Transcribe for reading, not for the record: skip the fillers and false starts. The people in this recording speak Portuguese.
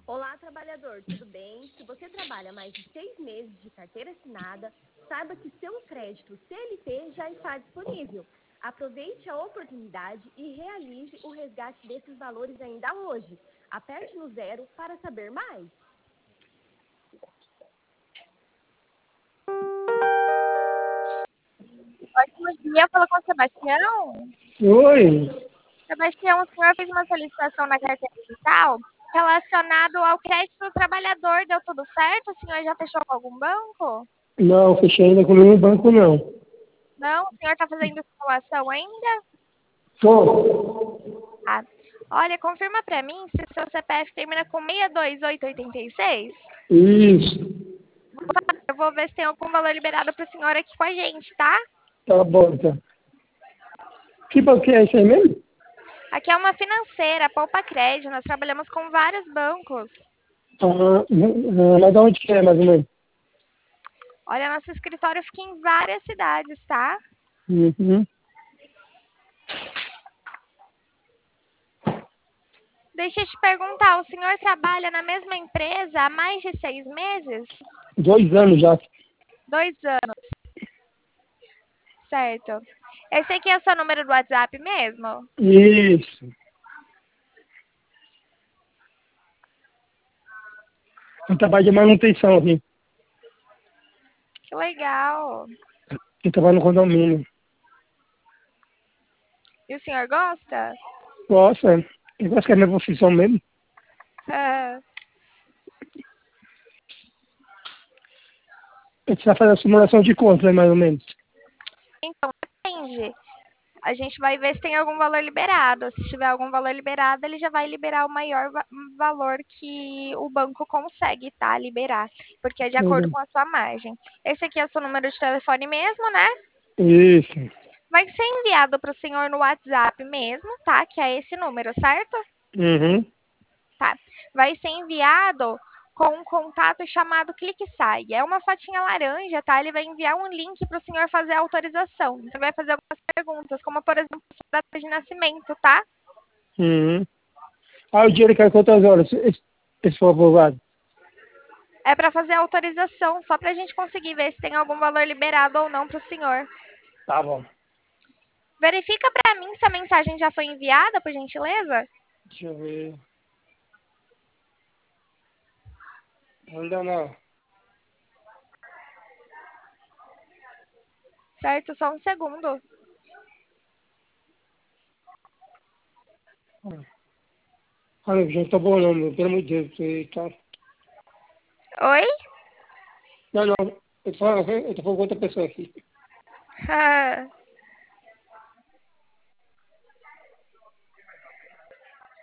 Olá, trabalhador, tudo bem? Se você trabalha mais de 6 meses de carteira assinada, saiba que seu crédito CLT já está disponível. Aproveite a oportunidade e realize o resgate desses valores ainda hoje. Aperte no 0 para saber mais. Ótimo dia, fala com o Sebastião. Oi, Sebastião, o senhor fez uma solicitação na carteira digital relacionado ao crédito do trabalhador. Deu tudo certo? O senhor já fechou com algum banco? não, fechei ainda com nenhum banco não. Não? O senhor está fazendo simulação ainda? Tô. Ah, olha, confirma para mim se o seu CPF termina com 62886. Isso, Eu vou ver se tem algum valor liberado para o senhor aqui com a gente, tá? tá bom, tá. Que banco é esse aí mesmo? Aqui é uma financeira, Poupa Crédito. Nós trabalhamos com vários bancos. Mas onde que é, mais ou menos? Olha, nosso escritório fica em várias cidades, tá? Uhum. Deixa eu te perguntar, o senhor trabalha na mesma empresa há mais de 6 meses? 2 anos já. 2 anos, certo. Esse aqui é o seu número do WhatsApp mesmo? Isso. Eu trabalho de manutenção aqui. Que legal. Eu trabalho no condomínio. E o senhor gosta? Nossa, eu gosto que é a minha profissão mesmo. Ah, Eu preciso fazer a simulação de conta, né, mais ou menos. então, depende. A gente vai ver se tem algum valor liberado. Se tiver algum valor liberado, ele já vai liberar o maior valor que o banco consegue, tá? Liberar. Porque é de acordo Uhum. com a sua margem. Esse aqui é o seu número de telefone mesmo, né? Isso. Vai ser enviado para o senhor no WhatsApp mesmo, tá? Que é esse número, certo? Uhum. Tá. Vai ser enviado com um contato chamado Clique Sai. É uma fotinha laranja, tá? Ele vai enviar um link para o senhor fazer a autorização. Você vai fazer algumas perguntas, como por exemplo, sua data de nascimento, tá? Uhum. Ah, o dinheiro cai quantas horas? Esse for aprovado. É para fazer a autorização, só para a gente conseguir ver se tem algum valor liberado ou não para o senhor. Tá bom. Verifica para mim se a mensagem já foi enviada, por gentileza. Deixa eu ver. Ainda não. Certo? Só um segundo. Olha, já tá bom não, meu. Pelo amor de Deus. Tá. Oi? Não, não. Eu tô falando com outra pessoa aqui.